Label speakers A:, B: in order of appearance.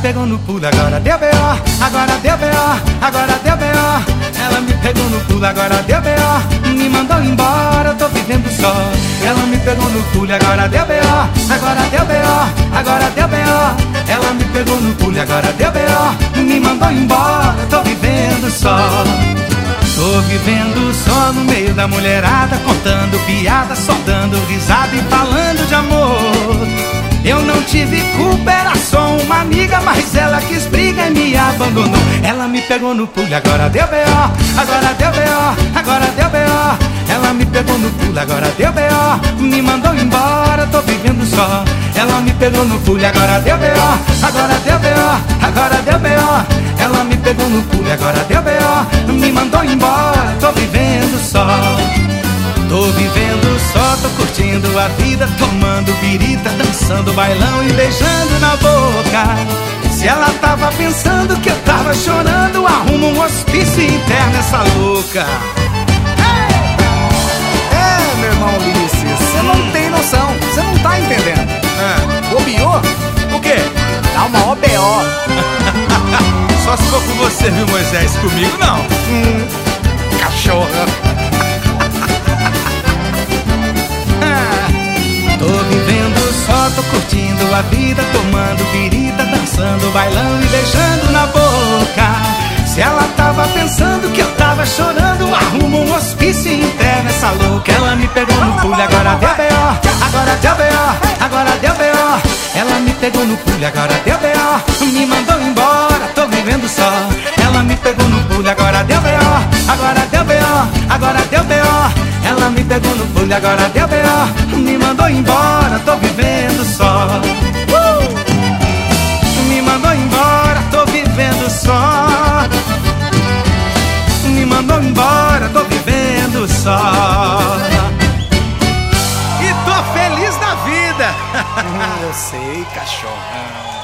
A: pegou no pulo, agora deu B.O. Agora deu B.O. Agora deu B.O. Ela me pegou no pulo, agora deu B.O. Me mandou embora, tô vivendo só. Ela me pegou no pulo, agora deu B.O. Agora deu B.O. Agora deu B.O. Ela me pegou no pulo, agora deu B.O. Me mandou embora, tô vivendo só. Tô vivendo só no meio da mulherada, contando piada, só dando risada e falando de amor. Eu não tive culpa, era só uma amiga, mas ela quis briga e me abandonou. Ela me pegou no pulo, agora deu B.O. Agora deu B.O. Agora deu B.O. Ela me pegou no pulo, agora deu B.O. Me mandou embora, tô vivendo só. Ela me pegou no pulo, agora deu B.O. Agora deu B.O. Agora deu B.O. Ela me pegou no pulo, agora deu B.O. Me mandou embora, tô vivendo só. Tô vivendo só, tô curtindo a vida, tomando birita, dançando bailão e beijando na boca. Se ela tava pensando que eu tava chorando, arruma um hospício interno essa louca.
B: É, meu irmão Ulisses, você não tem noção, você não tá entendendo. Bobeou?
A: O quê?
B: Dá uma OBO.
A: Só se for com você, viu, Moisés? Comigo não.
B: Cachorra.
A: Tô vivendo só, tô curtindo a vida, tomando birita, dançando bailão e beijando na boca. Se ela tava pensando que eu tava chorando, arruma um hospício interno essa louca. Ela me pegou no pulo, agora deu B.O. Agora deu B.O. Agora deu B.O. Ela me pegou no pulo, agora deu B.O. Me mandou embora, tô vivendo só. Ela me pegou no pulo, agora deu B.O. Agora deu B.O. Agora deu B.O. Ela me pegou no pulo, agora deu B.O. Me mandou embora, tô vivendo só. Me mandou embora, tô vivendo só. Me mandou embora, tô vivendo só. E tô feliz da vida.
B: Eu sei, cachorro.